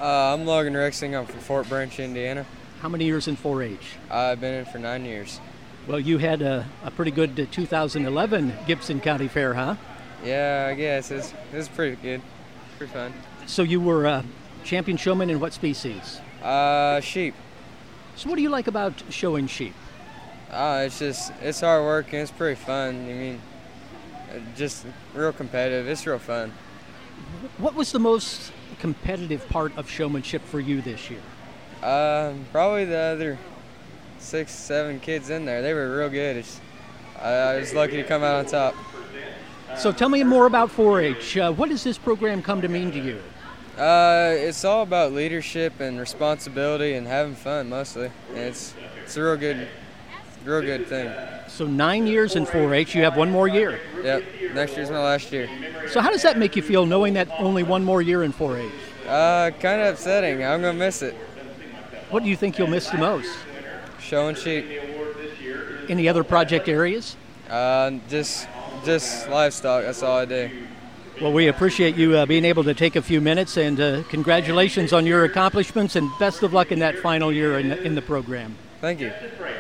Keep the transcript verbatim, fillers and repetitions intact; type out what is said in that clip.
Uh, I'm Logan Rexing. I'm from Fort Branch, Indiana. How many years in four H? I've been in for nine years. Well, you had a, a pretty good uh, two thousand eleven Gibson County Fair, huh? Yeah, I guess. It's, it's pretty good. Pretty fun. So you were a champion showman in what species? Uh, sheep. So what do you like about showing sheep? Uh, it's just, it's hard work and it's pretty fun. I mean, uh, just real competitive. It's real fun. What was the most competitive part of showmanship for you this year? Uh, probably the other six, seven kids in there. They were real good. It's, I, I was lucky to come out on top. So tell me more about four H. Uh, what does this program come to mean to you? Uh, it's all about leadership and responsibility and having fun mostly. And it's it's a real good, real good thing. So nine years in four H. You have one more year. Yep. Next year's my last year. So how does that make you feel, knowing that only one more year in four H? Uh, kind of upsetting. I'm gonna miss it. What do you think you'll miss the most? Showing sheep. Any other project areas? Uh, just just livestock. That's all I do. Well, we appreciate you uh, being able to take a few minutes, and uh, congratulations on your accomplishments, and best of luck in that final year in, in the program. Thank you.